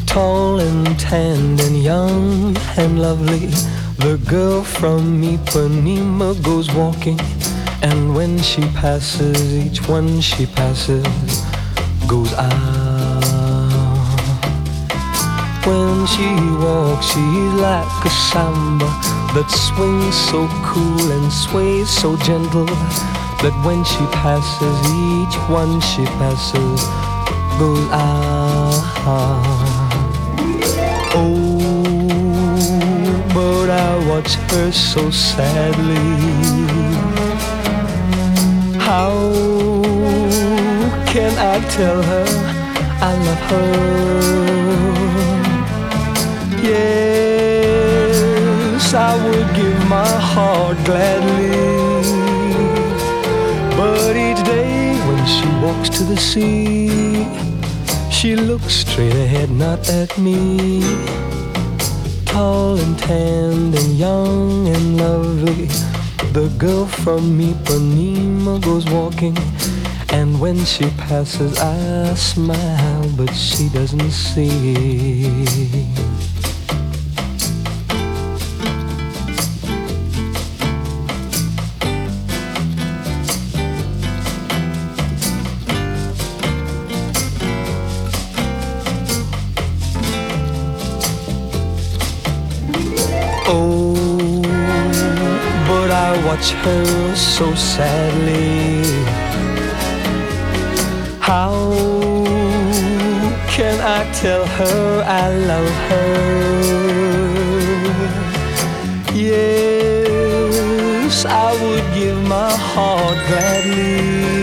Tall and tanned and young and lovely, the girl from Ipanema goes walking. And when she passes, each one she passes goes out. When she walks, she's like a samba that swings so cool and sways so gentle, that when she passes, each one she passes goes out. Oh, but I watch her so sadly. How can I tell her I love her? Yes, I would give my heart gladly, but each day when she walks to the sea, she looks straight ahead, not at me. Tall and tanned and young and lovely, the girl from Ipanema goes walking. And when she passes, I smile, but she doesn't see. Oh, but I watch her so sadly. How can I tell her I love her? Yes, I would give my heart gladly,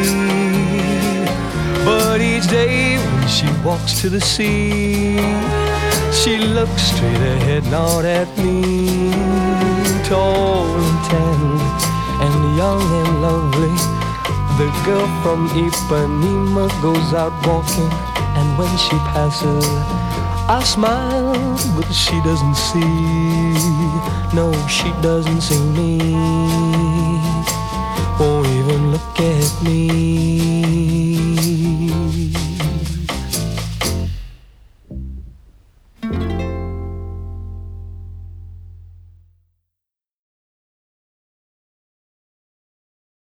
but each day when she walks to the sea, she looks straight ahead, not at me. Tall and tanned and young and lovely, the girl from Ipanema goes out walking. And when she passes, I smile, but she doesn't see. No, she doesn't see me, won't even look at me.